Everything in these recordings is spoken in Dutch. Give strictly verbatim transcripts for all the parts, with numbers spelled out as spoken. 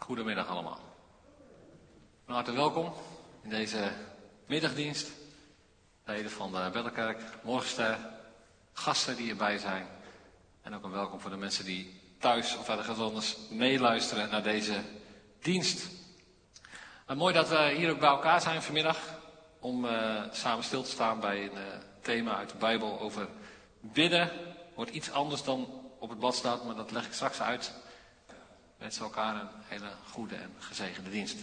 Goedemiddag allemaal. Van harte welkom in deze middagdienst. Leden van de Bellekerk, Morgenster, gasten die erbij zijn. En ook een welkom voor de mensen die thuis of ergens anders meeluisteren naar deze dienst. En mooi dat we hier ook bij elkaar zijn vanmiddag. Om uh, samen stil te staan bij een uh, thema uit de Bijbel over bidden. Wordt iets anders dan op het blad staat, maar dat leg ik straks uit. We wensen elkaar een hele goede en gezegende dienst.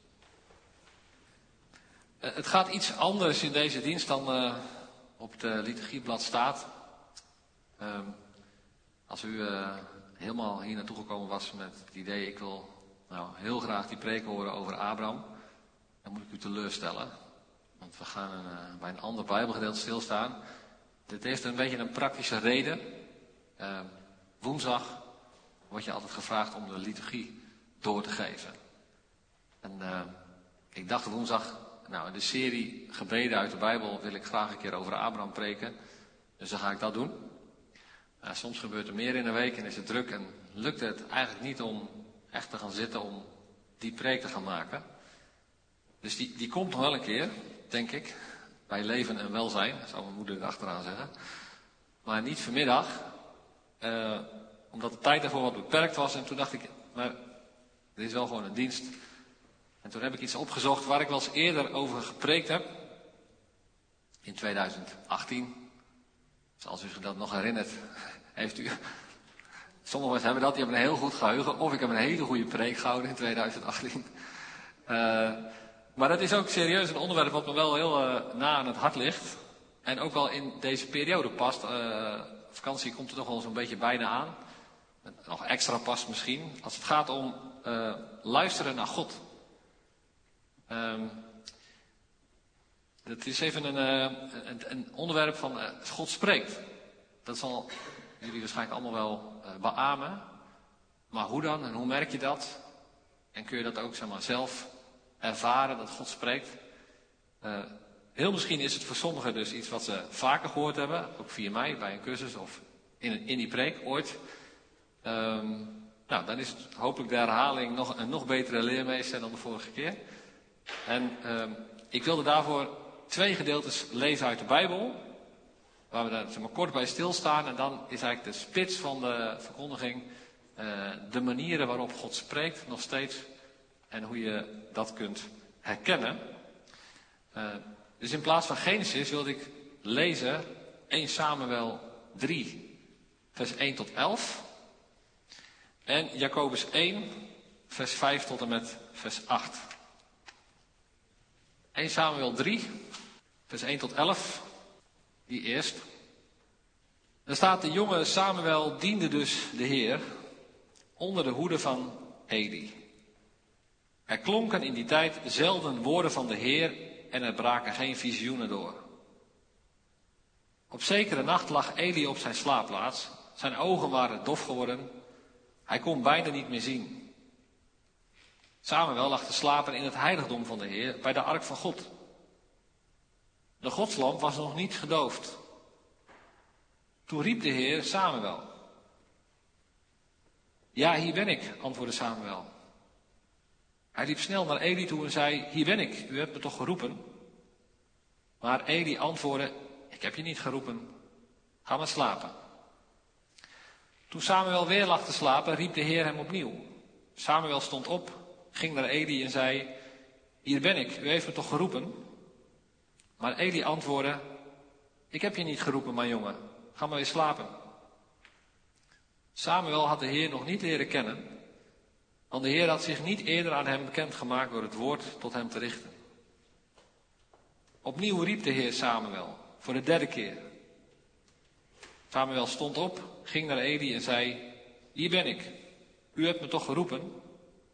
Uh, het gaat iets anders in deze dienst dan uh, op de liturgieblad staat. Uh, als u uh, helemaal hier naartoe gekomen was met het idee, ik wil nou, heel graag die preek horen over Abraham, dan moet ik u teleurstellen. Want we gaan een, uh, bij een ander Bijbelgedeelte stilstaan. Dit heeft een beetje een praktische reden. Uh, woensdag wordt je altijd gevraagd om de liturgie door te geven. En uh, ik dacht woensdag, nou in de serie gebeden uit de Bijbel wil ik graag een keer over Abraham preken. Dus dan ga ik dat doen. Uh, soms gebeurt er meer in een week en is het druk en lukt het eigenlijk niet om echt te gaan zitten om die preek te gaan maken. Dus die, die komt nog wel een keer, denk ik, bij leven en welzijn, zou mijn moeder erachteraan zeggen. Maar niet vanmiddag, uh, omdat de tijd daarvoor wat beperkt was. En toen dacht ik, maar dit is wel gewoon een dienst. En toen heb ik iets opgezocht waar ik wel eens eerder over gepreekt heb. In tweeduizend achttien. Dus als u zich dat nog herinnert, heeft u... Sommige mensen hebben dat, die hebben een heel goed geheugen. Of ik heb een hele goede preek gehouden in tweeduizend achttien. Uh, maar dat is ook serieus een onderwerp wat me wel heel uh, na aan het hart ligt. En ook wel in deze periode past. Uh, vakantie komt er toch wel zo'n beetje bijna aan. Nog extra past misschien. Als het gaat om uh, luisteren naar God. Um, dat is even een, uh, een, een onderwerp van uh, God spreekt. Dat zal jullie waarschijnlijk allemaal wel uh, beamen. Maar hoe dan en hoe merk je dat? En kun je dat ook zeg maar, zelf ervaren dat God spreekt? Uh, heel misschien is het voor sommigen dus iets wat ze vaker gehoord hebben. Ook via mij bij een cursus of in, in die preek ooit. Um, nou, dan is het hopelijk de herhaling nog een nog betere leermeester dan de vorige keer. En um, ik wilde daarvoor twee gedeeltes lezen uit de Bijbel. Waar we daar zeg maar, kort bij stilstaan. En dan is eigenlijk de spits van de verkondiging. Uh, de manieren waarop God spreekt nog steeds. En hoe je dat kunt herkennen. Uh, dus in plaats van Genesis wilde ik lezen Eerste Samuel drie, vers één tot elf. En Jacobus één, vers vijf tot en met vers acht. Eerste Samuel drie, vers één tot elf. Die eerst. Er staat, de jonge Samuel diende dus de Heer onder de hoede van Eli. Er klonken in die tijd zelden woorden van de Heer en er braken geen visioenen door. Op zekere nacht lag Eli op zijn slaapplaats. Zijn ogen waren dof geworden. Hij kon bijna niet meer zien. Samuel lag te slapen in het heiligdom van de Heer bij de ark van God. De godslamp was nog niet gedoofd. Toen riep de Heer Samuel. Ja, hier ben ik, antwoordde Samuel. Hij liep snel naar Eli toe en zei, hier ben ik, u hebt me toch geroepen? Maar Eli antwoordde, ik heb je niet geroepen, ga maar slapen. Toen Samuel weer lag te slapen, riep de Heer hem opnieuw. Samuel stond op, ging naar Eli en zei, hier ben ik, u heeft me toch geroepen? Maar Eli antwoordde, ik heb je niet geroepen, mijn jongen, ga maar weer slapen. Samuel had de Heer nog niet leren kennen, want de Heer had zich niet eerder aan hem bekendgemaakt door het woord tot hem te richten. Opnieuw riep de Heer Samuel, voor de derde keer. Samuel stond op, ging naar Eli en zei, hier ben ik, u hebt me toch geroepen?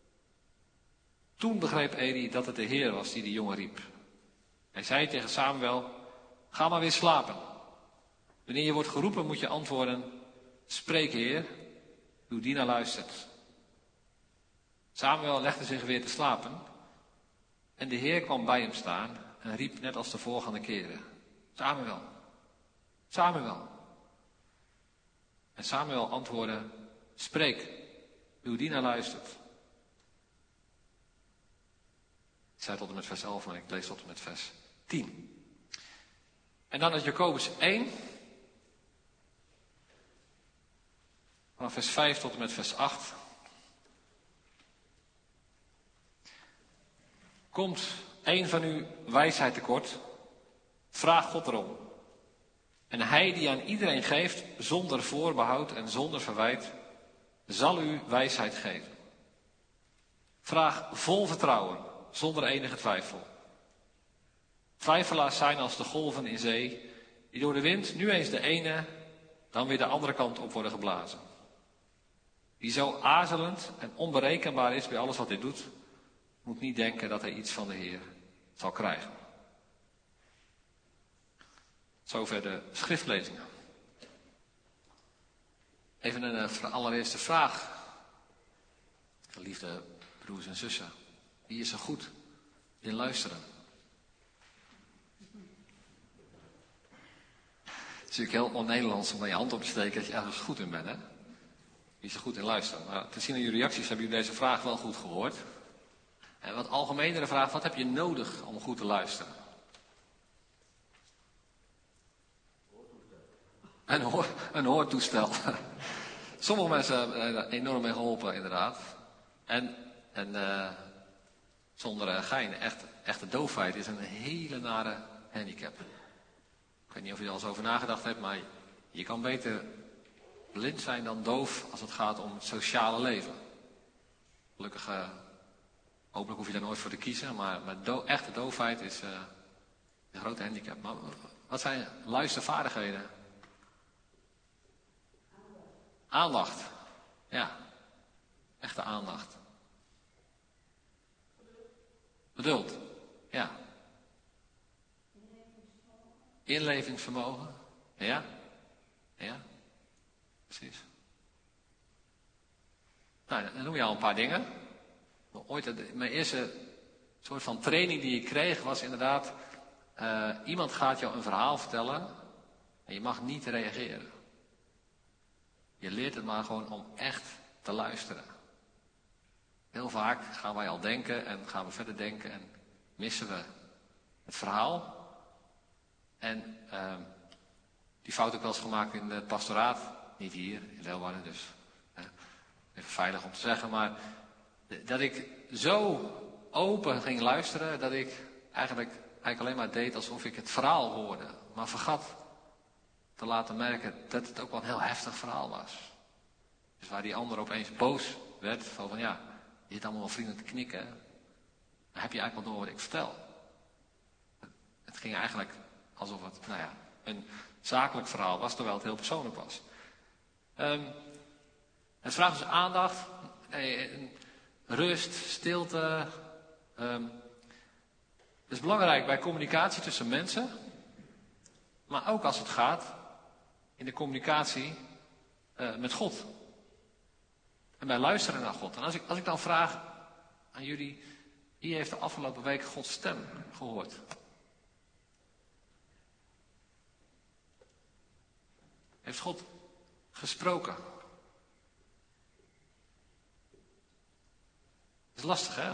Toen begreep Eli dat het de Heer was die de jongen riep. Hij zei tegen Samuel, ga maar weer slapen. Wanneer je wordt geroepen moet je antwoorden, spreek Heer, uw dienaar luistert. Samuel legde zich weer te slapen en de Heer kwam bij hem staan en riep net als de voorgaande keren, Samuel, Samuel. En Samuel antwoordde, spreek, uw dienaar luistert. zei tot en met vers elf, maar ik lees tot en met vers tien. En dan uit Jacobus één. Van vers vijf tot en met vers acht. Komt een van u wijsheid tekort, vraag God erom. En hij die aan iedereen geeft, zonder voorbehoud en zonder verwijt, zal u wijsheid geven. Vraag vol vertrouwen, zonder enige twijfel. Twijfelaars zijn als de golven in zee, die door de wind nu eens de ene, dan weer de andere kant op worden geblazen. Wie zo aarzelend en onberekenbaar is bij alles wat hij doet, moet niet denken dat hij iets van de Heer zal krijgen. Zover de schriftlezingen. Even een uh, allereerste vraag. Geliefde broers en zussen. Wie is er goed in luisteren? Het is natuurlijk heel on-Nederlands om naar je hand op te steken dat je ergens goed in bent, hè? Wie is er goed in luisteren? Maar te zien aan jullie reacties hebben jullie deze vraag wel goed gehoord. En wat algemenere vraag, wat heb je nodig om goed te luisteren? Een, hoor, een hoortoestel. Sommige mensen hebben er enorm mee geholpen, inderdaad. En, en uh, zonder uh, gein, echt, echte doofheid is een hele nare handicap. Ik weet niet of je er al eens over nagedacht hebt, maar je kan beter blind zijn dan doof als het gaat om het sociale leven. Gelukkig, uh, hopelijk hoef je daar nooit voor te kiezen, maar, maar do- echte doofheid is uh, een grote handicap. Maar wat zijn luistervaardigheden? Aandacht. Ja. Echte aandacht. Geduld. Ja. Inlevingsvermogen. Ja. Ja. Precies. Nou, dan noem je al een paar dingen. Ooit, mijn eerste soort van training die ik kreeg was inderdaad, uh, iemand gaat jou een verhaal vertellen en je mag niet reageren. Je leert het maar gewoon om echt te luisteren. Heel vaak gaan wij al denken en gaan we verder denken en missen we het verhaal. En uh, die fout heb ik wel eens gemaakt in het pastoraat. Niet hier, in Leeuwarden, dus uh, even veilig om te zeggen. Maar dat ik zo open ging luisteren, dat ik eigenlijk, eigenlijk alleen maar deed alsof ik het verhaal hoorde. Maar vergat te laten merken dat het ook wel een heel heftig verhaal was. Dus waar die ander opeens boos werd, van, van ja, je zit allemaal wel vriendelijk te knikken. Dan heb je eigenlijk wel door wat ik vertel. Het ging eigenlijk alsof het, nou ja, een zakelijk verhaal was, terwijl het heel persoonlijk was. Um, het vraagt dus aandacht, nee, rust, stilte. Um, het is belangrijk bij communicatie tussen mensen, maar ook als het gaat in de communicatie uh, met God. En bij luisteren naar God. En als ik, als ik dan vraag aan jullie, wie heeft de afgelopen week Gods stem gehoord? Heeft God gesproken? Dat is lastig, hè?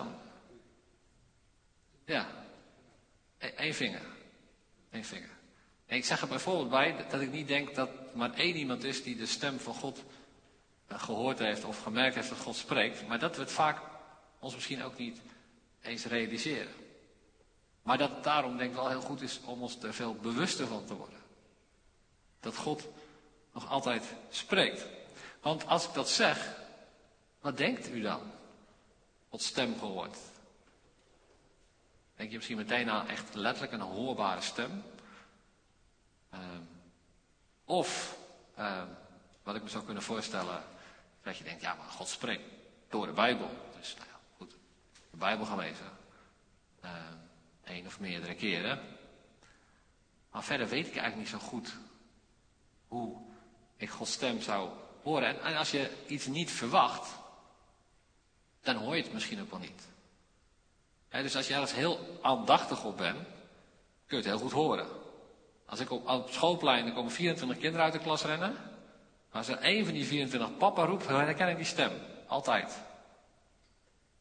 Ja. Eén vinger. Eén vinger. En ik zeg er bijvoorbeeld bij dat ik niet denk dat maar één iemand is die de stem van God gehoord heeft of gemerkt heeft dat God spreekt. Maar dat we het vaak ons misschien ook niet eens realiseren. Maar dat het daarom denk ik wel heel goed is om ons er veel bewuster van te worden. Dat God nog altijd spreekt. Want als ik dat zeg, wat denkt u dan? Gods stem gehoord. Denk je misschien meteen aan echt letterlijk een hoorbare stem? Uh, of, uh, wat ik me zou kunnen voorstellen, dat je denkt, ja, maar God spreekt door de Bijbel. Dus, nou ja, goed, de Bijbel gaan lezen. Uh, Eén of meerdere keren. Maar verder weet ik eigenlijk niet zo goed hoe ik Gods stem zou horen. En, en als je iets niet verwacht, dan hoor je het misschien ook wel niet. He, dus als je ergens heel aandachtig op bent, kun je het heel goed horen. Als ik op, op schoolplein, er komen vierentwintig kinderen uit de klas rennen. Als er één van die vierentwintig papa roept, dan herken ik die stem. Altijd.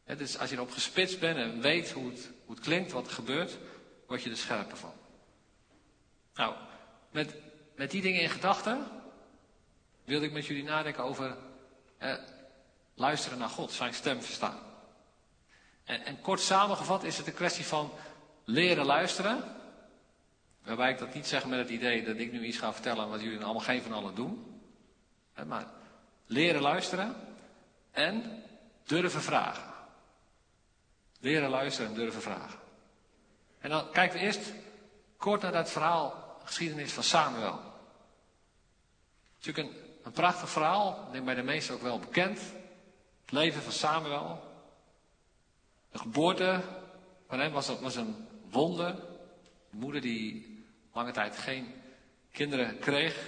He, dus als je erop gespitst bent en weet hoe het, hoe het klinkt, wat er gebeurt, word je er scherper van. Nou, met, met die dingen in gedachten wilde ik met jullie nadenken over eh, luisteren naar God, zijn stem verstaan. En, en kort samengevat is het een kwestie van leren luisteren. Waarbij ik dat niet zeg met het idee dat ik nu iets ga vertellen wat jullie allemaal geen van allen doen. Maar leren luisteren en durven vragen. Leren luisteren en durven vragen. En dan kijken we eerst kort naar dat verhaal, geschiedenis van Samuel. Natuurlijk een, een prachtig verhaal, ik denk bij de meesten ook wel bekend. Het leven van Samuel. De geboorte van hem was, was een wonder. Een moeder die lange tijd geen kinderen kreeg.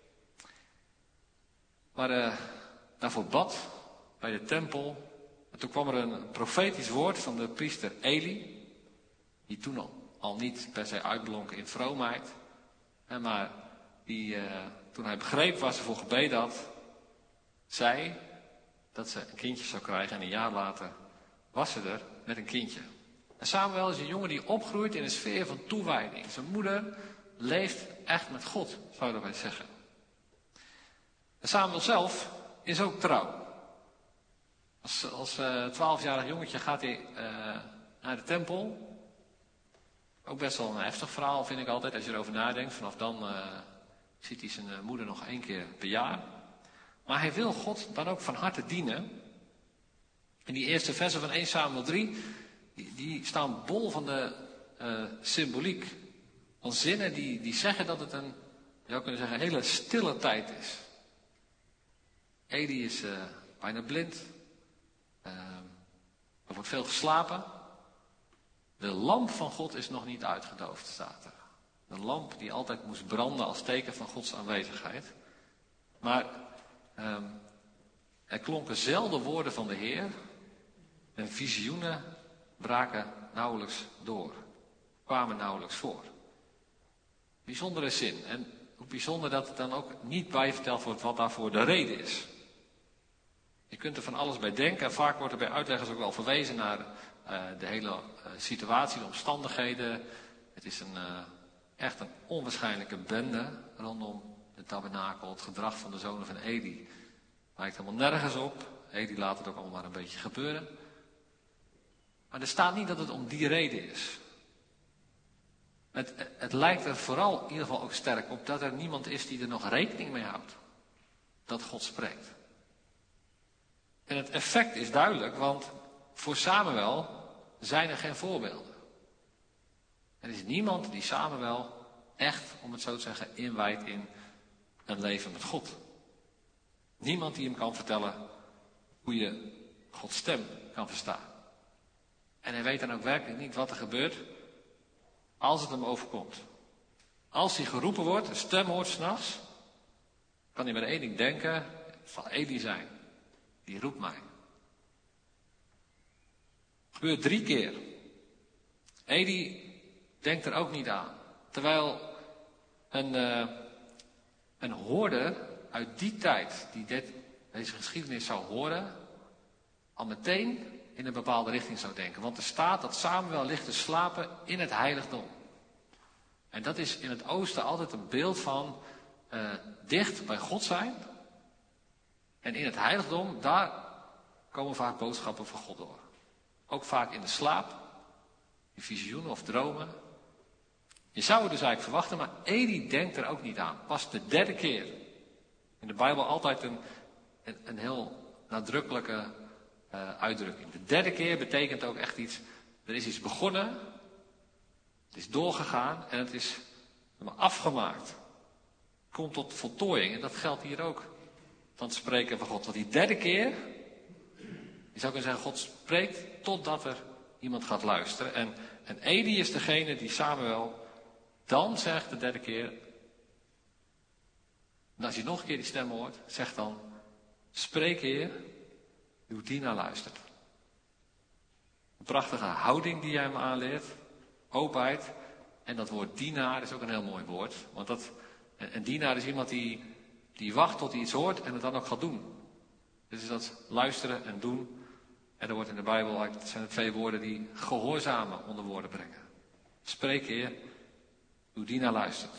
Maar uh, daarvoor bad bij de tempel. En toen kwam er een profetisch woord van de priester Eli. Die toen al, al niet per se uitblonk in vroomheid. En maar die, uh, toen hij begreep waar ze voor gebeden had, zei dat ze een kindje zou krijgen. En een jaar later was ze er met een kindje. En Samuel is een jongen die opgroeit in een sfeer van toewijding. Zijn moeder leeft echt met God, zouden wij zeggen. En Samuel zelf is ook trouw. Als, als uh, twaalfjarig jongetje gaat hij uh, naar de tempel. Ook best wel een heftig verhaal vind ik altijd, als je erover nadenkt. Vanaf dan uh, ziet hij zijn uh, moeder nog één keer per jaar. Maar hij wil God dan ook van harte dienen. En die eerste versen van eerste Samuel drie, die, die staan bol van de uh, symboliek. Van zinnen die, die zeggen dat het een, je zou kunnen zeggen, hele stille tijd is. Eli is uh, bijna blind. Uh, er wordt veel geslapen. De lamp van God is nog niet uitgedoofd, staat er. De lamp die altijd moest branden als teken van Gods aanwezigheid. Maar uh, er klonken zelden woorden van de Heer. En visioenen braken nauwelijks door. Kwamen nauwelijks voor. Bijzondere zin. En ook bijzonder dat het dan ook niet bijverteld wordt wat daarvoor de reden is. Je kunt er van alles bij denken. En vaak wordt er bij uitleggers ook wel verwezen naar uh, de hele uh, situatie, de omstandigheden. Het is een, uh, echt een onwaarschijnlijke bende rondom de tabernakel. Het gedrag van de zonen van Eli lijkt helemaal nergens op. Eli laat het ook allemaal maar een beetje gebeuren. Maar er staat niet dat het om die reden is. Het, het lijkt er vooral in ieder geval ook sterk op dat er niemand is die er nog rekening mee houdt. Dat God spreekt. En het effect is duidelijk, want voor Samuel zijn er geen voorbeelden. Er is niemand die Samuel echt, om het zo te zeggen, inwijdt in een leven met God. Niemand die hem kan vertellen hoe je Gods stem kan verstaan. En hij weet dan ook werkelijk niet wat er gebeurt als het hem overkomt. Als hij geroepen wordt, een stem hoort 's nachts, kan hij maar één ding denken, het zal Eli zijn. Die roept mij. Het gebeurt drie keer. Eli denkt er ook niet aan. Terwijl een, uh, een hoorder uit die tijd, die dit, deze geschiedenis zou horen, al meteen in een bepaalde richting zou denken. Want er staat dat Samuel ligt te slapen in het heiligdom. En dat is in het oosten altijd een beeld van uh, dicht bij God zijn. En in het heiligdom, daar komen vaak boodschappen van God door. Ook vaak in de slaap, in visioenen of dromen. Je zou het dus eigenlijk verwachten, maar Eli denkt er ook niet aan. Pas de derde keer. In de Bijbel altijd een, een, een heel nadrukkelijke uh, uitdrukking. De derde keer betekent ook echt iets, er is iets begonnen, het is doorgegaan en het is afgemaakt. Komt tot voltooiing en dat geldt hier ook. Van het spreken van God. Want die derde keer, je zou kunnen zeggen, God spreekt totdat er iemand gaat luisteren. En, en Eli is degene die Samuel dan zegt de derde keer. En als je nog een keer die stem hoort, zeg dan, spreek Heer, uw dienaar luistert. Een prachtige houding die jij hem aanleert, openheid. En dat woord dienaar is ook een heel mooi woord. Want dat, een dienaar is iemand die, die wacht tot hij iets hoort en het dan ook gaat doen. Dus is dat luisteren en doen. En er wordt in de Bijbel, het zijn de twee woorden die gehoorzamen onder woorden brengen. Spreek, Heer, uw dienaar luistert.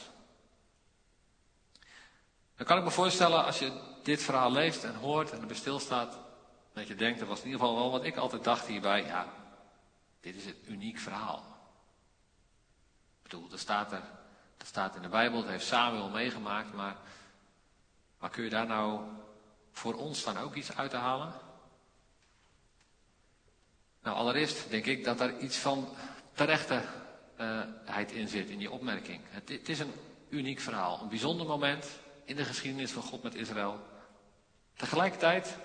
Dan kan ik me voorstellen, als je dit verhaal leest en hoort en erbij stilstaat, dat je denkt, dat was in ieder geval wel wat ik altijd dacht hierbij, ja, dit is een uniek verhaal. Ik bedoel, dat staat er, dat staat in de Bijbel, dat heeft Samuel meegemaakt, maar, maar kun je daar nou voor ons dan ook iets uit te halen? Nou, allereerst denk ik dat er iets van terechtheid in zit, in die opmerking. Het, het is een uniek verhaal, een bijzonder moment in de geschiedenis van God met Israël. Tegelijkertijd,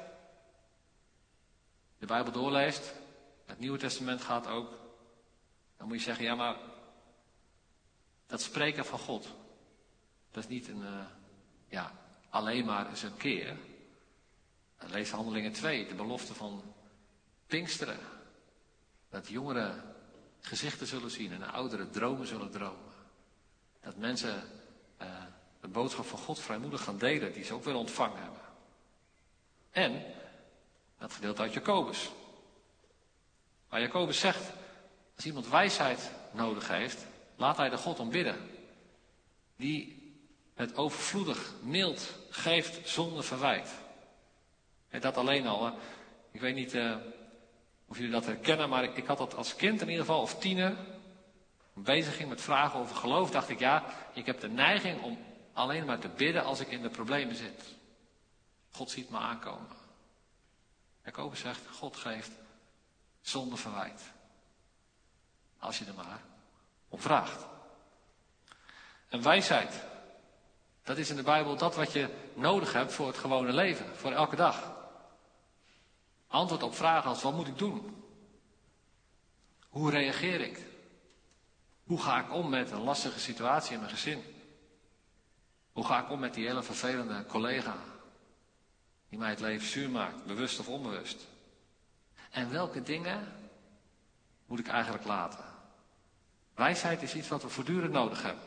de Bijbel doorleest, het Nieuwe Testament gaat ook, dan moet je zeggen, ja maar, dat spreken van God, dat is niet een, uh, ja, alleen maar eens een keer. Lees Handelingen twee, de belofte van Pinksteren. Dat jongeren gezichten zullen zien en ouderen dromen zullen dromen. Dat mensen uh, de boodschap van God vrijmoedig gaan delen, die ze ook weer ontvangen hebben. En dat gedeelte uit Jacobus. Waar Jacobus zegt, als iemand wijsheid nodig heeft, laat hij de God om bidden. Die het overvloedig, mild geeft zonder verwijt. En dat alleen al, hè. Ik weet niet uh, of jullie dat herkennen, maar ik, ik had dat als kind in ieder geval, of tiener, bezig ging met vragen over geloof, dacht ik, ja, ik heb de neiging om alleen maar te bidden als ik in de problemen zit. God ziet me aankomen. Jacobus zegt, God geeft zonder verwijt. Als je er maar om vraagt. En wijsheid, dat is in de Bijbel dat wat je nodig hebt voor het gewone leven, voor elke dag. Antwoord op vragen als, wat moet ik doen? Hoe reageer ik? Hoe ga ik om met een lastige situatie in mijn gezin? Hoe ga ik om met die hele vervelende collega die mij het leven zuur maakt, bewust of onbewust? En welke dingen moet ik eigenlijk laten? Wijsheid is iets wat we voortdurend nodig hebben.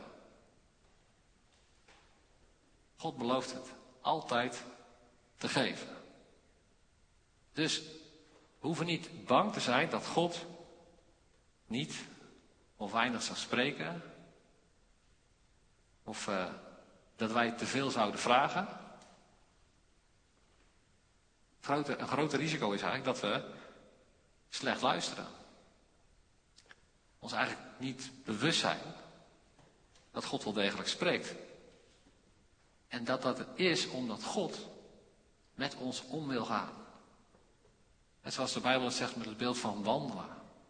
God belooft het altijd te geven. Dus we hoeven niet bang te zijn dat God niet of weinig zal spreken. Of uh, dat wij te veel zouden vragen. Grote, een groot risico is eigenlijk dat we slecht luisteren. Ons eigenlijk niet bewust zijn dat God wel degelijk spreekt. En dat dat is omdat God met ons om wil gaan. En zoals de Bijbel het zegt met het beeld van wandelen.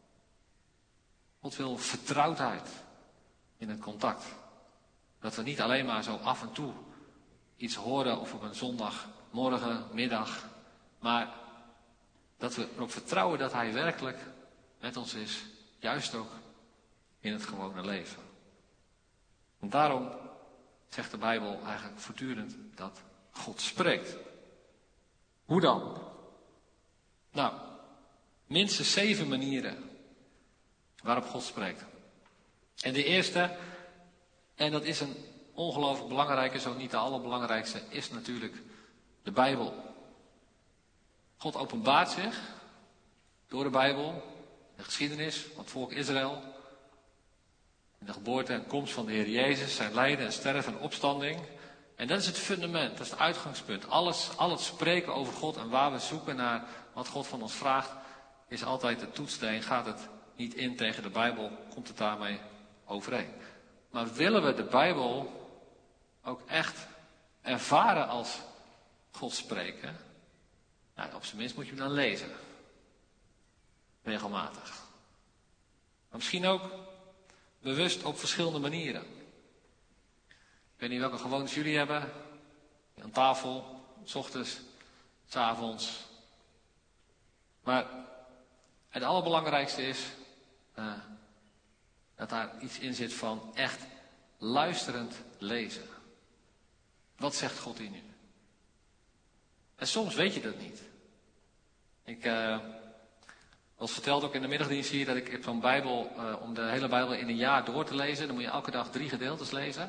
God wil vertrouwdheid in het contact. Dat we niet alleen maar zo af en toe iets horen of op een zondagmorgen, middag. Maar dat we erop vertrouwen dat Hij werkelijk met ons is. Juist ook in het gewone leven. En daarom zegt de Bijbel eigenlijk voortdurend dat God spreekt. Hoe dan? Nou, minstens zeven manieren waarop God spreekt. En de eerste, en dat is een ongelooflijk belangrijke, zo niet de allerbelangrijkste, is natuurlijk de Bijbel. God openbaart zich door de Bijbel, de geschiedenis van het volk Israël, in de geboorte en komst van de Heer Jezus, zijn lijden en sterven en opstanding. En dat is het fundament, dat is het uitgangspunt. Alles, al het spreken over God en waar we zoeken naar wat God van ons vraagt, is altijd de toetssteen. Gaat het niet in tegen de Bijbel, komt het daarmee overeen. Maar willen we de Bijbel ook echt ervaren als God spreken? Nou, op zijn minst moet je hem dan lezen. Regelmatig. Maar misschien ook bewust op verschillende manieren. Ik weet niet welke gewoontes jullie hebben. Aan tafel, 's ochtends, 's avonds. Maar het allerbelangrijkste is uh, dat daar iets in zit van echt luisterend lezen. Wat zegt God hier nu? En soms weet je dat niet. Ik uh, was verteld ook in de middagdienst hier dat ik heb zo'n Bijbel, uh, om de hele Bijbel in een jaar door te lezen. Dan moet je elke dag drie gedeeltes lezen.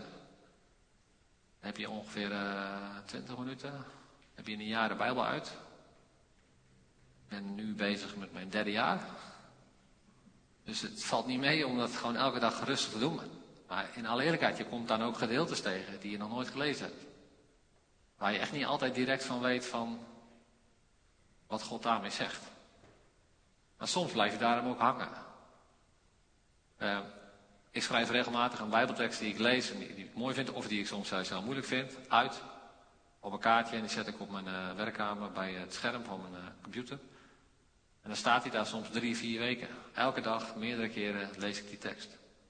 Dan heb je ongeveer uh, twintig minuten. Dan heb je in een jaar de Bijbel uit. ben nu bezig met mijn derde jaar. Dus het valt niet mee om dat gewoon elke dag rustig te doen. Maar in alle eerlijkheid, je komt dan ook gedeeltes tegen die je nog nooit gelezen hebt. Waar je echt niet altijd direct van weet van wat God daarmee zegt. Maar soms blijf je daarom ook hangen. Uh, ik schrijf regelmatig een bijbeltekst die ik lees en die, die ik mooi vind, of die ik soms juist heel moeilijk vind, uit op een kaartje en die zet ik op mijn uh, werkkamer bij het scherm van mijn uh, computer. En dan staat hij daar soms drie, vier weken. Elke dag, meerdere keren lees ik die tekst.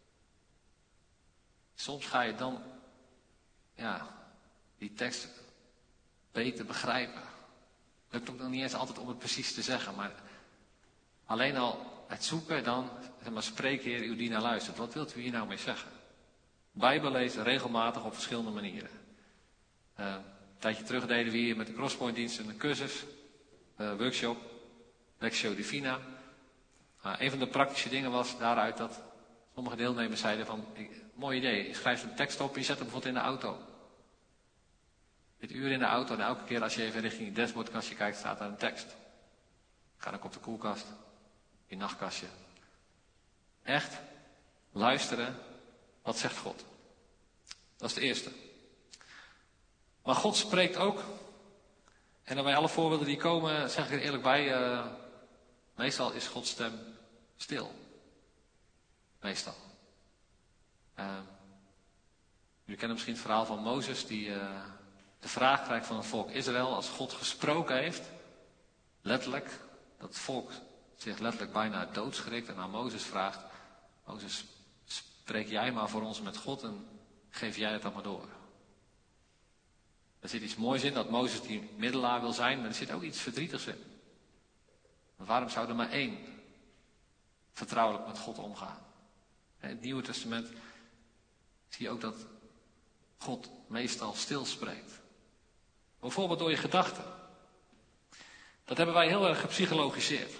Soms ga je dan, ja, die tekst beter begrijpen. Lukt ook nog niet eens altijd om het precies te zeggen, maar alleen al het zoeken dan, zeg maar, spreek Heer, uw dienaar luistert. Wat wilt u hier nou mee zeggen? Bijbel lezen regelmatig op verschillende manieren. Uh, een tijdje terug deden we hier met de Crosspoint dienst een cursus, uh, workshop, Lectio Divina. Uh, een van de praktische dingen was daaruit dat sommige deelnemers zeiden van, mooi idee, je schrijft een tekst op en je zet hem bijvoorbeeld in de auto. Dit uur in de auto en elke keer als je even richting je dashboardkastje kijkt, staat daar een tekst. Ga ook op de koelkast, je nachtkastje. Echt luisteren, wat zegt God? Dat is de eerste. Maar God spreekt ook. En dan bij alle voorbeelden die komen, zeg ik er eerlijk bij, uh, meestal is Gods stem stil. Meestal. Uh, jullie kennen misschien het verhaal van Mozes, die uh, de vraag krijgt van het volk Israël, als God gesproken heeft, letterlijk, dat het volk zich letterlijk bijna doodschrikt en aan Mozes vraagt, Mozes, spreek jij maar voor ons met God en geef jij het dan maar door. Er zit iets moois in, dat Mozes die middelaar wil zijn, maar er zit ook iets verdrietigs in. Maar waarom zou er maar één vertrouwelijk met God omgaan? In het Nieuwe Testament zie je ook dat God meestal stilspreekt. Bijvoorbeeld door je gedachten. Dat hebben wij heel erg gepsychologiseerd.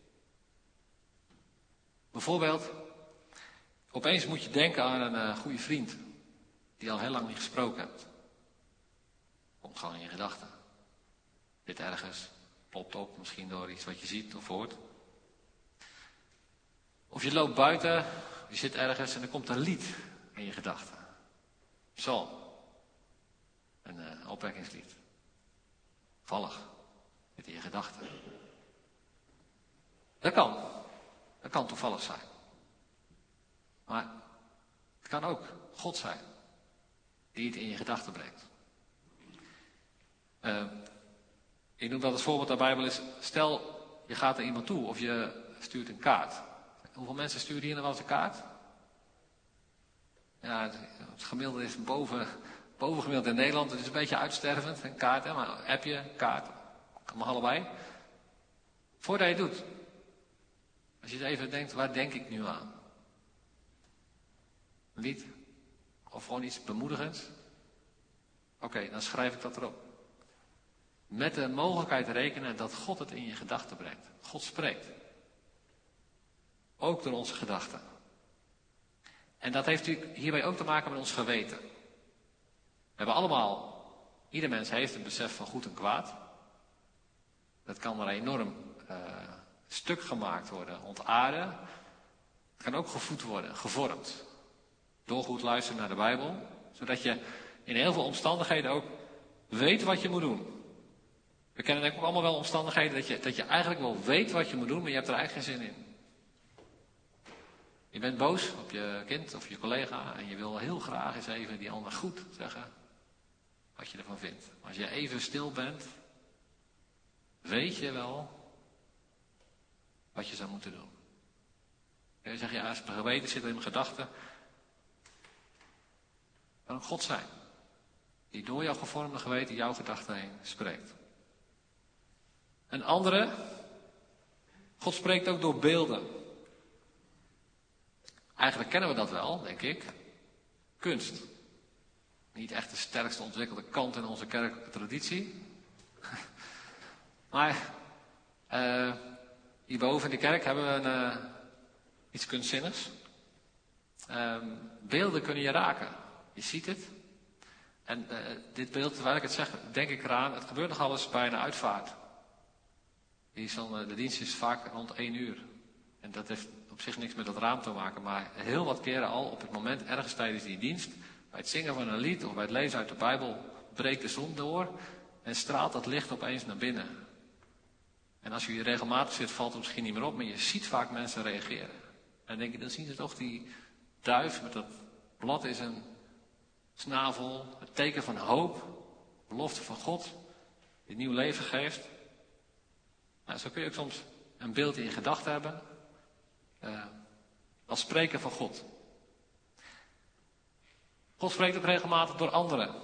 Bijvoorbeeld, opeens moet je denken aan een uh, goede vriend die je al heel lang niet gesproken hebt. Komt gewoon in je gedachten. Zit ergens, plopt op, misschien door iets wat je ziet of hoort. Of je loopt buiten, je zit ergens en er komt een lied in je gedachten. Psalm. Een uh, opwekkingslied. Vallig. Zit in je gedachten. Dat kan. Dat kan toevallig zijn. Maar het kan ook God zijn. Die het in je gedachten brengt. Uh, ik noem dat als voorbeeld uit de Bijbel is, stel je gaat naar iemand toe of je stuurt een kaart. Hoeveel mensen sturen hier nou wel eens een kaart? Ja, het, het gemiddelde is boven, boven gemiddeld in Nederland. Het is een beetje uitstervend, een kaart, hè, maar appje, kaart, kan maar allebei. Voordat je het doet, als je even denkt, waar denk ik nu aan? Een lied? Of gewoon iets bemoedigends? Oké, okay, dan schrijf ik dat erop. Met de mogelijkheid rekenen dat God het in je gedachten brengt. God spreekt. Ook door onze gedachten. En dat heeft natuurlijk hierbij ook te maken met ons geweten. We hebben allemaal, ieder mens heeft een besef van goed en kwaad. Dat kan er enorm uh, stuk gemaakt worden, ontaarden. Het kan ook gevoed worden, gevormd. Door goed luisteren naar de Bijbel. Zodat je in heel veel omstandigheden ook weet wat je moet doen. We kennen denk ik ook allemaal wel omstandigheden dat je, dat je eigenlijk wel weet wat je moet doen, maar je hebt er eigenlijk geen zin in. Je bent boos op je kind of je collega en je wil heel graag eens even die ander goed zeggen wat je ervan vindt. Maar als je even stil bent, weet je wel wat je zou moeten doen. En dan zeg je, ja, als het geweten zit in mijn gedachten, kan ook God zijn. Die door jouw gevormde geweten jouw gedachten heen spreekt. Een andere, God spreekt ook door beelden. Eigenlijk kennen we dat wel, denk ik. Kunst. Niet echt de sterkste ontwikkelde kant in onze kerkelijke traditie. Maar uh, hierboven in de kerk hebben we een, uh, iets kunstzinnigs. Uh, beelden kunnen je raken. Je ziet het. En uh, dit beeld, terwijl ik het zeg, denk ik eraan, het gebeurt nog alles bij een uitvaart. Die is dan, de dienst is vaak rond één uur. En dat heeft op zich niks met dat raam te maken. Maar heel wat keren al op het moment, ergens tijdens die dienst, bij het zingen van een lied of bij het lezen uit de Bijbel, breekt de zon door en straalt dat licht opeens naar binnen. En als je hier regelmatig zit, valt het misschien niet meer op, maar je ziet vaak mensen reageren. En dan denk je, dan zien ze toch die duif met dat blad in zijn snavel, het teken van hoop, belofte van God, die nieuw leven geeft. Nou, zo kun je ook soms een beeld in je gedachten hebben, uh, als spreken van God. God spreekt ook regelmatig door anderen.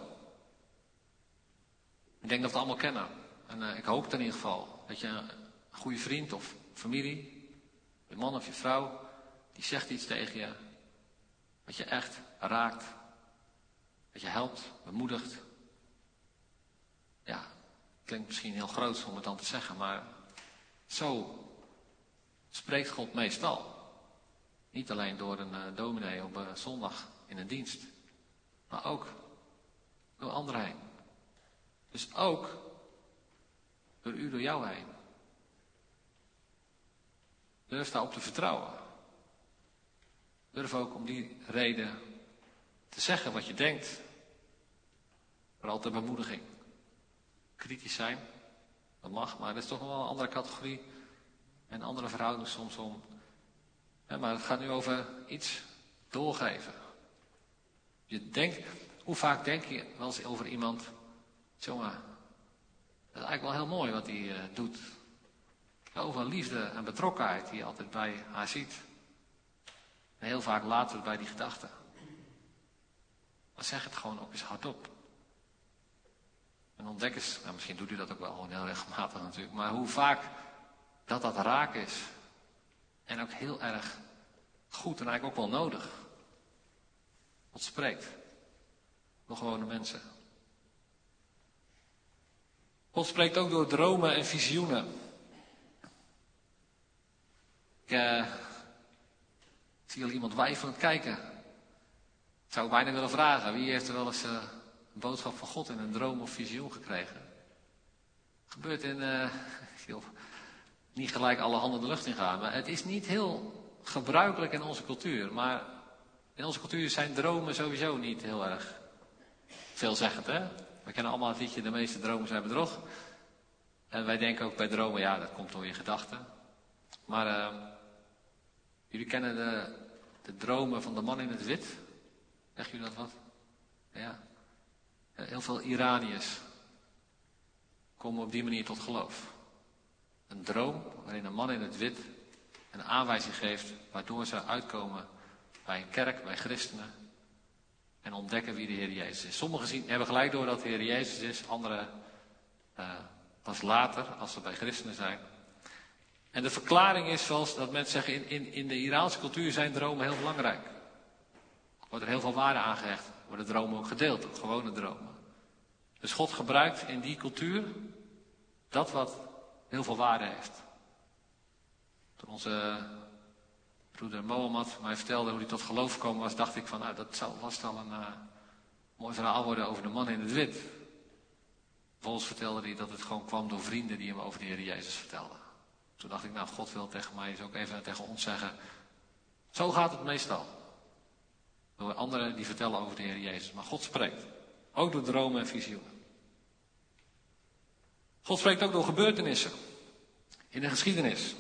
Ik denk dat we het allemaal kennen. En uh, ik hoop het in ieder geval. Dat je een goede vriend of familie, je man of je vrouw, die zegt iets tegen je, wat je echt raakt. Dat je helpt, bemoedigt. Ja, klinkt misschien heel groot om het dan te zeggen, maar zo spreekt God meestal. Niet alleen door een uh, dominee op uh, zondag in een dienst, maar ook door anderen heen. Dus ook door u, door jou heen. Durf daarop te vertrouwen. Durf ook om die reden te zeggen wat je denkt. Vooral ter bemoediging. Kritisch zijn, dat mag, maar dat is toch nog wel een andere categorie. En andere verhouding soms om. Ja, maar het gaat nu over iets doorgeven. Je denkt, hoe vaak denk je wel eens over iemand, jongen, dat is eigenlijk wel heel mooi wat hij uh, doet. Over liefde en betrokkenheid die je altijd bij haar ziet. En heel vaak laten we bij die gedachten. Maar zeg het gewoon ook eens hardop. En ontdek eens, nou misschien doet u dat ook wel gewoon heel regelmatig natuurlijk, maar hoe vaak dat dat raak is. En ook heel erg goed en eigenlijk ook wel nodig. God spreekt. Door gewone mensen. God spreekt ook door dromen en visioenen. Ik uh, zie al iemand weifelend kijken. Ik zou bijna willen vragen, wie heeft er wel eens uh, een boodschap van God in een droom of visioen gekregen? Het gebeurt in, uh, ik wil niet gelijk alle handen de lucht in gaan, maar het is niet heel gebruikelijk in onze cultuur. Maar in onze cultuur zijn dromen sowieso niet heel erg veelzeggend, hè? We kennen allemaal het liedje, de meeste dromen zijn bedrog. En wij denken ook bij dromen, ja, dat komt door je gedachten. Maar uh, jullie kennen de, de dromen van de man in het wit. Zeggen jullie dat wat? Ja. Heel veel Iraniërs komen op die manier tot geloof. Een droom waarin een man in het wit een aanwijzing geeft waardoor ze uitkomen bij een kerk, bij christenen. En ontdekken wie de Heer Jezus is. Sommigen zien, hebben gelijk door dat de Heer Jezus is. Anderen uh, pas later, als ze bij christenen zijn. En de verklaring is zoals dat mensen zeggen, in, in, in de Iraanse cultuur zijn dromen heel belangrijk. Er wordt er heel veel waarde aan gehecht. Worden dromen ook gedeeld, ook gewone dromen. Dus God gebruikt in die cultuur dat wat heel veel waarde heeft. Toen onze broeder Mohammed mij vertelde hoe hij tot geloof gekomen was, dacht ik van, nou, dat zou vast wel een uh, mooi verhaal worden over de man in het wit. Vervolgens vertelde hij dat het gewoon kwam door vrienden die hem over de Heer Jezus vertelden. Toen dacht ik, nou, God wil tegen mij dus ook even tegen ons zeggen, zo gaat het meestal. Door anderen die vertellen over de Heer Jezus. Maar God spreekt. Ook door dromen en visioenen. God spreekt ook door gebeurtenissen. In de geschiedenis.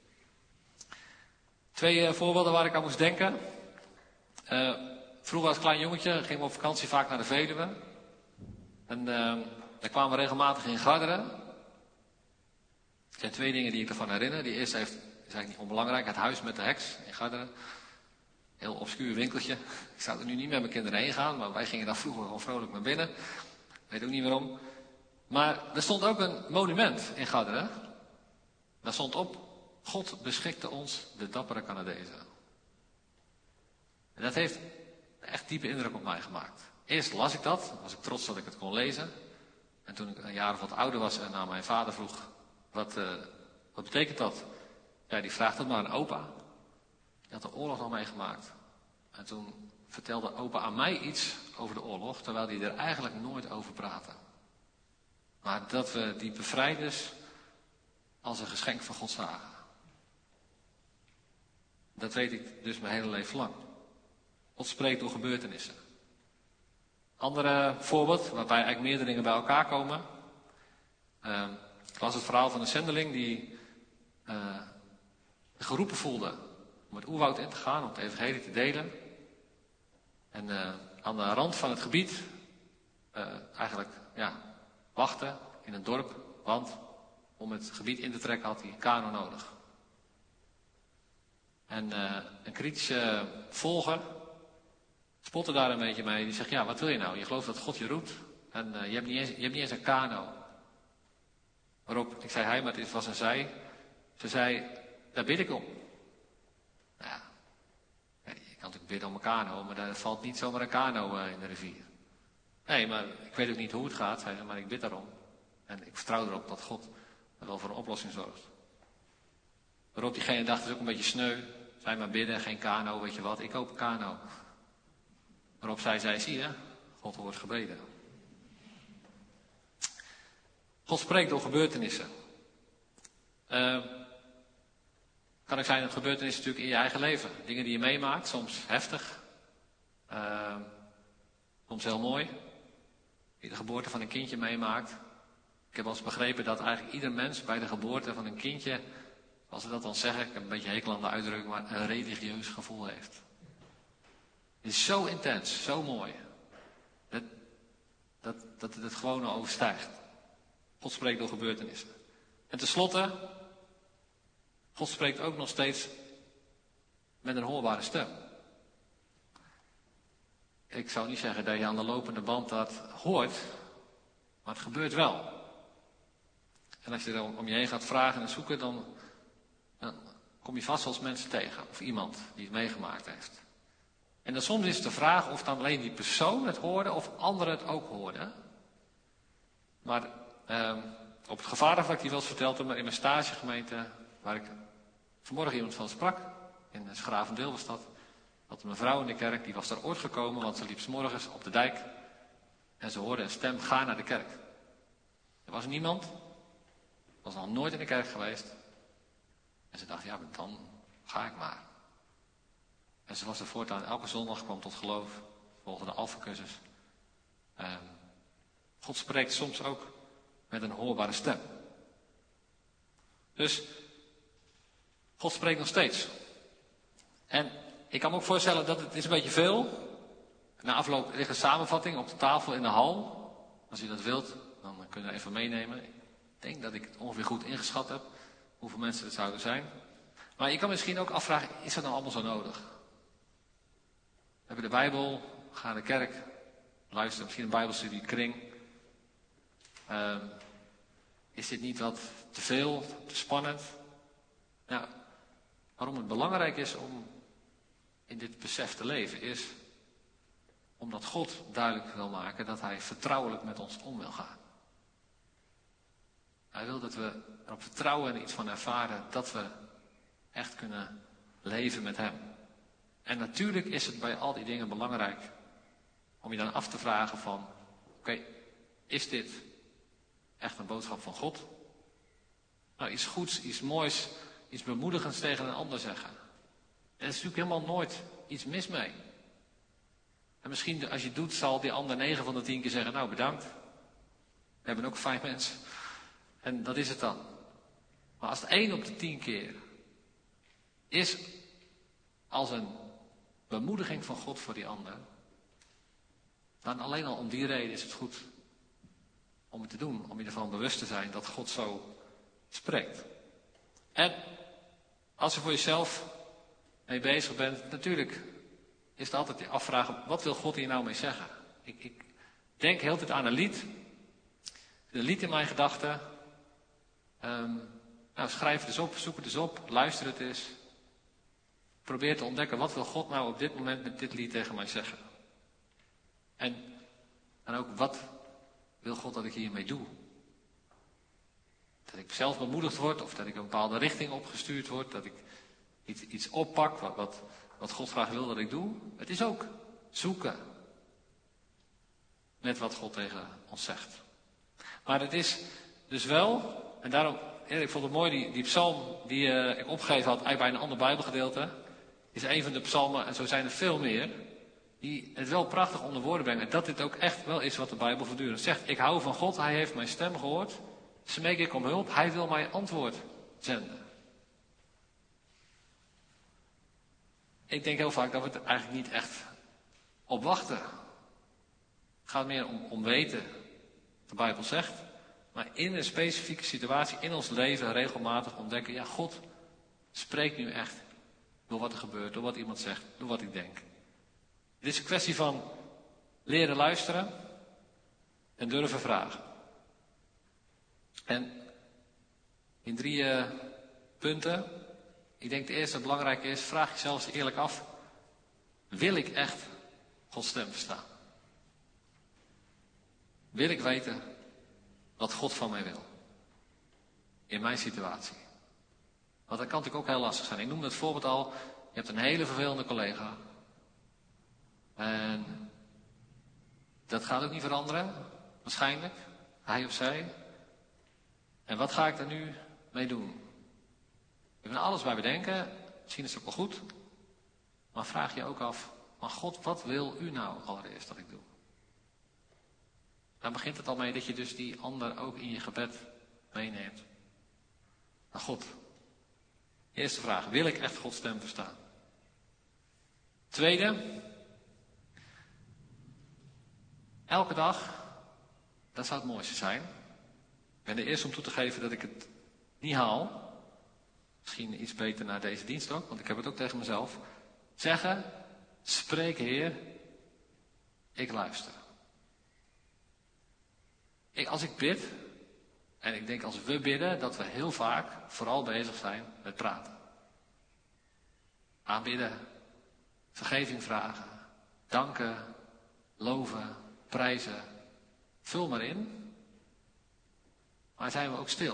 Twee uh, voorbeelden waar ik aan moest denken. Uh, vroeger als klein jongetje gingen we op vakantie vaak naar de Veluwe. En uh, daar kwamen we regelmatig in Garderen. Er zijn twee dingen die ik ervan herinner. Die eerste heeft, is eigenlijk niet onbelangrijk. Het huis met de heks in Garderen. Heel obscuur winkeltje. Ik zou er nu niet met mijn kinderen heen gaan, maar wij gingen daar vroeger gewoon vrolijk naar binnen. Ik weet ook niet waarom. Maar er stond ook een monument in Garderen. Daar stond op, God beschikte ons de dappere Canadezen. En dat heeft echt diepe indruk op mij gemaakt. Eerst las ik dat, was ik trots dat ik het kon lezen. En toen ik een jaar of wat ouder was en naar mijn vader vroeg, wat, uh, wat betekent dat? Ja, die vraagt het maar aan opa. Die had de oorlog nog meegemaakt. En toen vertelde opa aan mij iets over de oorlog, terwijl hij er eigenlijk nooit over praatte. Maar dat we die bevrijders als een geschenk van God zagen. Dat weet ik dus mijn hele leven lang. God spreekt door gebeurtenissen. Andere voorbeeld, waarbij eigenlijk meerdere dingen bij elkaar komen. Uh, ik las het verhaal van een zendeling die uh, geroepen voelde om het oerwoud in te gaan, om het evangelie te delen. En uh, aan de rand van het gebied uh, eigenlijk ja, wachten in een dorp, want om het gebied in te trekken had hij een kano nodig. En uh, een kritische volger spotte daar een beetje mee. Die zegt, ja, wat wil je nou? Je gelooft dat God je roept en uh, je, hebt niet eens, je hebt niet eens een kano. Waarop, ik zei hij, maar het was een zij. Ze zei, daar bid ik om. Nou ja, je kan natuurlijk bidden om een kano, maar daar valt niet zomaar een kano uh, in de rivier. Nee, maar ik weet ook niet hoe het gaat, zei ze, maar ik bid daarom. En ik vertrouw erop dat God er wel voor een oplossing zorgt. Waarop diegene dacht, het is ook een beetje sneu. Zij maar bidden, geen kano, weet je wat, ik koop een kano. Waarop zij zei, zie je, God hoort gebeden. God spreekt door gebeurtenissen. Uh, kan ook zijn dat gebeurtenissen natuurlijk in je eigen leven. Dingen die je meemaakt, soms heftig. Uh, soms heel mooi. Die de geboorte van een kindje meemaakt. Ik heb wel eens begrepen dat eigenlijk ieder mens bij de geboorte van een kindje, als we dat dan zeggen, ik heb een beetje hekel aan de uitdrukking, maar een religieus gevoel heeft. Het is zo intens, zo mooi. Dat, dat, dat het het gewone overstijgt. God spreekt door gebeurtenissen. En tenslotte, God spreekt ook nog steeds met een hoorbare stem. Ik zou niet zeggen dat je aan de lopende band dat hoort, maar het gebeurt wel. En als je er om je heen gaat vragen en zoeken, dan, dan kom je vast wel eens mensen tegen. Of iemand die het meegemaakt heeft. En dan soms is het de vraag of dan alleen die persoon het hoorde of anderen het ook hoorden. Maar eh, op het gevarenvlak, die wel eens verteld heb, maar in mijn stagegemeente, waar ik vanmorgen iemand van sprak, in Schravendeel was dat, had een mevrouw in de kerk, die was daar ooit gekomen, want ze liep 's morgens op de dijk en ze hoorde een stem, ga naar de kerk. Er was niemand, was nog nooit in de kerk geweest. En ze dacht, ja, dan ga ik maar. En ze was er voortaan elke zondag, kwam tot geloof, volgde de alfacursus. Uh, God spreekt soms ook met een hoorbare stem. Dus God spreekt nog steeds. En ik kan me ook voorstellen dat het is een beetje veel. Na afloop ligt een samenvatting op de tafel in de hal. Als u dat wilt, dan kunnen we even meenemen. Ik denk dat ik het ongeveer goed ingeschat heb, hoeveel mensen er zouden zijn. Maar je kan misschien ook afvragen, is dat nou allemaal zo nodig? We hebben de Bijbel, ga naar de kerk, luister misschien een Bijbelstudie, kring. Uh, is dit niet wat te veel, te spannend? Nou, waarom het belangrijk is om in dit besef te leven, is omdat God duidelijk wil maken dat hij vertrouwelijk met ons om wil gaan. Hij wil dat we erop vertrouwen en iets van ervaren dat we echt kunnen leven met hem. En natuurlijk is het bij al die dingen belangrijk om je dan af te vragen van, oké, okay, is dit echt een boodschap van God? Nou, iets goeds, iets moois, iets bemoedigends tegen een ander zeggen. Er is natuurlijk helemaal nooit iets mis mee. En misschien als je het doet, zal die ander negen van de tien keer zeggen, nou bedankt. We hebben ook vijf mensen. En dat is het dan. Maar als het één op de tien keer is als een bemoediging van God voor die ander, dan alleen al om die reden is het goed om het te doen. Om je ervan bewust te zijn dat God zo spreekt. En als je voor jezelf mee bezig bent, natuurlijk is het altijd die afvragen, wat wil God hier nou mee zeggen? Ik, ik denk heel de tijd aan een lied. Een lied in mijn gedachten. Um, nou, schrijf het eens op, zoek het eens op, luister het eens. Probeer te ontdekken, wat wil God nou op dit moment met dit lied tegen mij zeggen? En, en ook, wat wil God dat ik hiermee doe? Dat ik zelf bemoedigd word, of dat ik een bepaalde richting opgestuurd word, dat ik iets, iets oppak, wat, wat, wat God graag wil dat ik doe. Het is ook zoeken met wat God tegen ons zegt. Maar het is dus wel, en daarom ik vond het mooi, die, die psalm die uh, ik opgegeven had, eigenlijk bij een ander Bijbelgedeelte, is een van de psalmen, en zo zijn er veel meer, die het wel prachtig onder woorden brengen. En dat dit ook echt wel is wat de Bijbel voortdurend zegt. Ik hou van God, hij heeft mijn stem gehoord. Smeek ik om hulp, hij wil mij antwoord zenden. Ik denk heel vaak dat we het eigenlijk niet echt op wachten. Het gaat meer om, om weten wat de Bijbel zegt. Maar in een specifieke situatie in ons leven regelmatig ontdekken. Ja, God spreekt nu echt door wat er gebeurt, door wat iemand zegt, door wat ik denk. Het is een kwestie van leren luisteren en durven vragen. En in drie uh, punten. Ik denk de eerste belangrijke is, vraag jezelf eens eerlijk af. Wil ik echt Gods stem verstaan? Wil ik weten wat God van mij wil? In mijn situatie. Want dat kan natuurlijk ook heel lastig zijn. Ik noemde het voorbeeld al. Je hebt een hele vervelende collega. En dat gaat ook niet veranderen. Waarschijnlijk. Hij of zij. En wat ga ik daar nu mee doen? Je kunt er alles bij bedenken. Misschien is het ook wel goed. Maar vraag je ook af. Maar God, wat wil u nou allereerst dat ik doe? Dan begint het al mee dat je dus die ander ook in je gebed meeneemt. Naar God. Eerste vraag. Wil ik echt Gods stem verstaan? Tweede. Elke dag. Dat zou het mooiste zijn. Ik ben de eerste om toe te geven dat ik het niet haal. Misschien iets beter naar deze dienst ook. Want ik heb het ook tegen mezelf. Zeggen. Spreek Heer. Ik luister. Ik, als ik bid. En ik denk als we bidden. Dat we heel vaak vooral bezig zijn met praten. Aanbidden. Vergeving vragen. Danken. Loven. Prijzen. Vul maar in. Maar zijn we ook stil?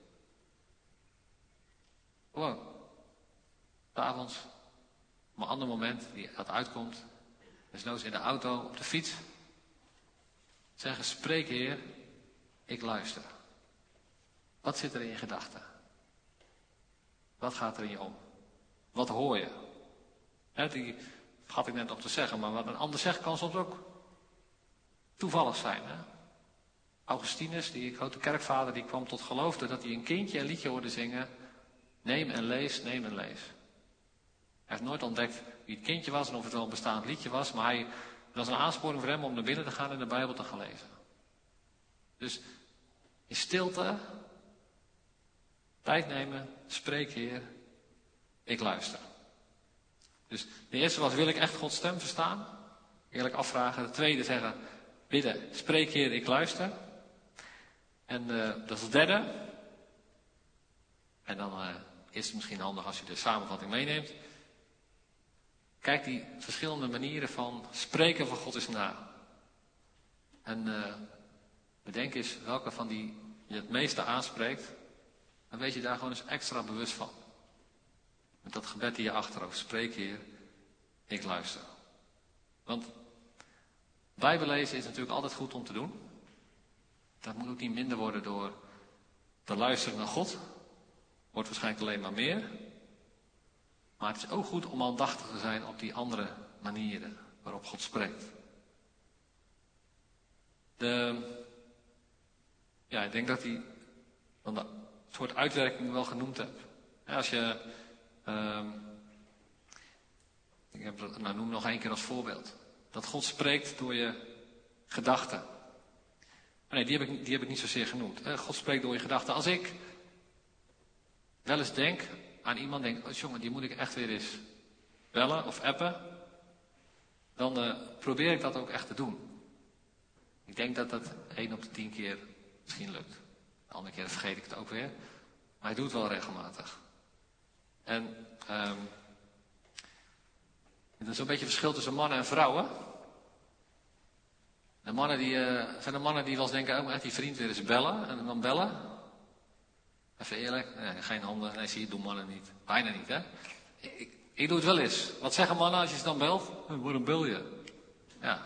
Gewoon. S'avonds. Op een ander moment die dat uitkomt. Desnoods in de auto, op de fiets. Zeggen, spreek Heer, ik luister. Wat zit er in je gedachten? Wat gaat er in je om? Wat hoor je? He, die vergat ik net nog te zeggen, maar wat een ander zegt kan soms ook toevallig zijn. Hè? Augustinus, die grote kerkvader, die kwam tot geloof dat hij een kindje een liedje hoorde zingen. Neem en lees, neem en lees. Hij heeft nooit ontdekt wie het kindje was en of het wel een bestaand liedje was, maar hij, het was een aansporing voor hem om naar binnen te gaan en de Bijbel te gaan lezen. Dus in stilte, tijd nemen, spreek Heer, ik luister. Dus de eerste was, wil ik echt Gods stem verstaan? Eerlijk afvragen. De tweede zeggen, bidden, spreek Heer, ik luister. En uh, dat is het derde. En dan uh, is het misschien handig als je de samenvatting meeneemt. Kijk die verschillende manieren van spreken van God eens na. En uh, bedenk eens welke van die je het meeste aanspreekt. Dan weet je daar gewoon eens extra bewust van. Met dat gebed in je achterhoofd. Spreek Heer, ik luister. Want Bijbellezen is natuurlijk altijd goed om te doen. Dat moet ook niet minder worden door te luisteren naar God. Wordt waarschijnlijk alleen maar meer. Maar het is ook goed om aandachtig te zijn op die andere manieren waarop God spreekt. De, ja, ik denk dat die dan dat soort uitwerking wel genoemd heb. Ja, als je, uh, ik heb, nou, noem nog één keer als voorbeeld. Dat God spreekt door je gedachten. Nee, die heb ik, die heb ik niet zozeer genoemd. God spreekt door je gedachten. Als ik wel eens denk aan iemand, denk, oh jongen, die moet ik echt weer eens bellen of appen. Dan uh, probeer ik dat ook echt te doen. Ik denk dat dat één op de tien keer misschien lukt. De andere keer vergeet ik het ook weer. Maar ik doe het wel regelmatig. En um, er is een beetje verschil tussen mannen en vrouwen. De mannen die, uh, zijn er mannen die wel eens denken, oh, echt die vriend weer eens bellen. En dan bellen. Even eerlijk, nee, geen handen. Nee, zie je, doen mannen niet. Bijna niet, hè. Ik, ik, ik doe het wel eens. Wat zeggen mannen als je ze dan belt? Waarom bel je? Ja.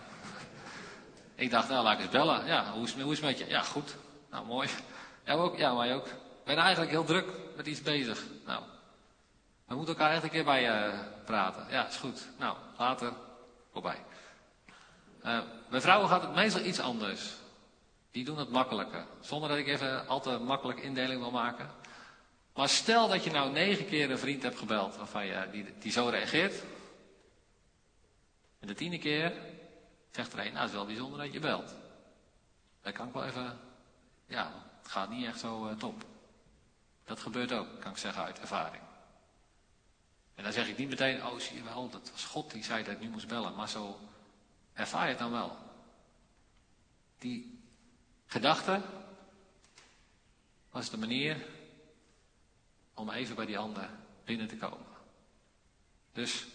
Ik dacht, nou, laat ik eens bellen. Ja, hoe is, hoe is het met je? Ja, goed. Nou, mooi. Ja, ook, ja, wij ook. ben eigenlijk heel druk met iets bezig. Nou, we moeten elkaar echt een keer bij uh, praten. Ja, is goed. Nou, later, voorbij. Uh, bij vrouwen gaat het meestal iets anders. Die doen het makkelijker. Zonder dat ik even al te makkelijk indeling wil maken. Maar stel dat je nou negen keer een vriend hebt gebeld waarvan je, die, die zo reageert. En de tiende keer zegt er een, nou het is wel bijzonder dat je belt. Dat kan ik wel even, ja, het gaat niet echt zo uh, top. Dat gebeurt ook, kan ik zeggen uit ervaring. En dan zeg ik niet meteen, oh zie je wel, dat was God die zei dat ik nu moest bellen. Maar zo ervaar je het dan wel. Die gedachte was de manier om even bij die ander binnen te komen. Dus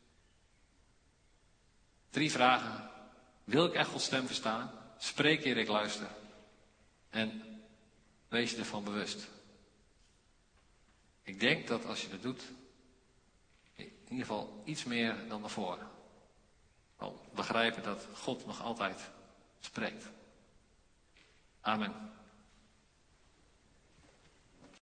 drie vragen. Wil ik echt Gods stem verstaan? Spreek eer ik luister. En wees je ervan bewust. Ik denk dat als je dat doet, in ieder geval iets meer dan daarvoor, wel begrijpen dat God nog altijd spreekt. Amen.